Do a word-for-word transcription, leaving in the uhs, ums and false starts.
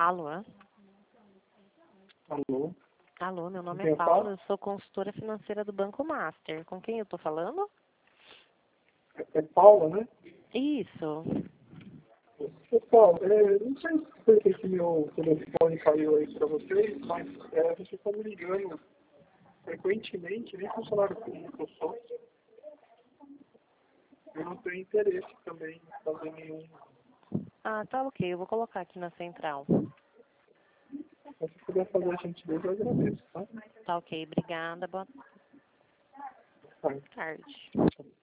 Alô? Alô? Alô, meu nome Quem é Paula, fala? eu sou consultora financeira do Banco Master. Com quem eu tô falando? É, é Paula, né? Isso. Pessoal, é, não sei se foi que meu telefone caiu aí para vocês, mas é, vocês estão me ligando frequentemente, nem funcionário público eu sou. Eu não tenho interesse também em fazer nenhum. Ah, tá ok, eu vou colocar aqui na central. Mas se puder fazer a gentileza, eu agradeço, tá? Tá ok, obrigada, boa Tá. tarde.